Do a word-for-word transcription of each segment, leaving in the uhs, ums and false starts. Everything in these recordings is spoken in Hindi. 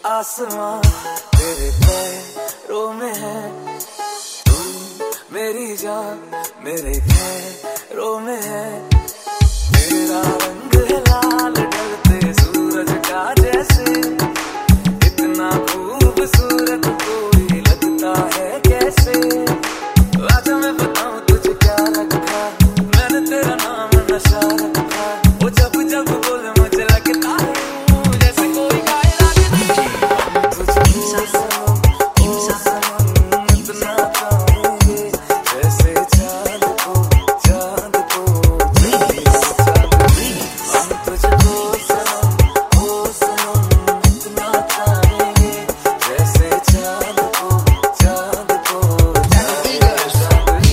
आसमां तेरे पैरों में है, तू मेरी जान मेरे पैरों में है। तेरा रंग है लाल ढलते सूरज का जैसे, इतना खूबसूरत कोई लगता है कैसे। आजा मैं बताऊं तुझे क्या रखा, मैंने तेरा नाम नशा रखा। वो जब जब बोले मुझे लगता है जैसे कोई गाए राग तुझको सनम, ओ सनम इतना चाहेंगे जैसे चांद को चांद को चांदनी। हम तुझको सनम, ओ सनम इतना चाहेंगे जैसे चांद को चांद को चांदनी।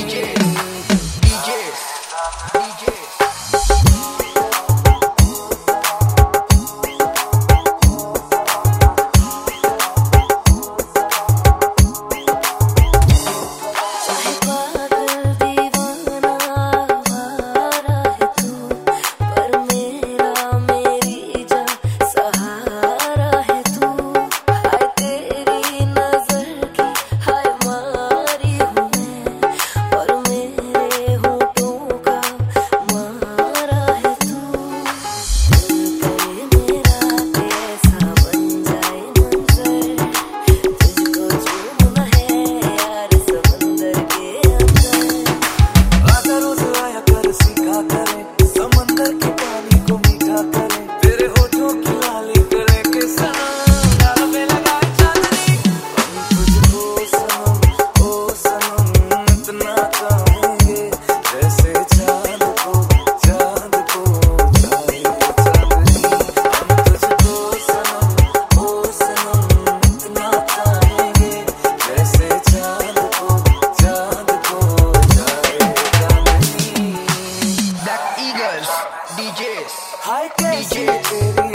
हाय कैसी तेरी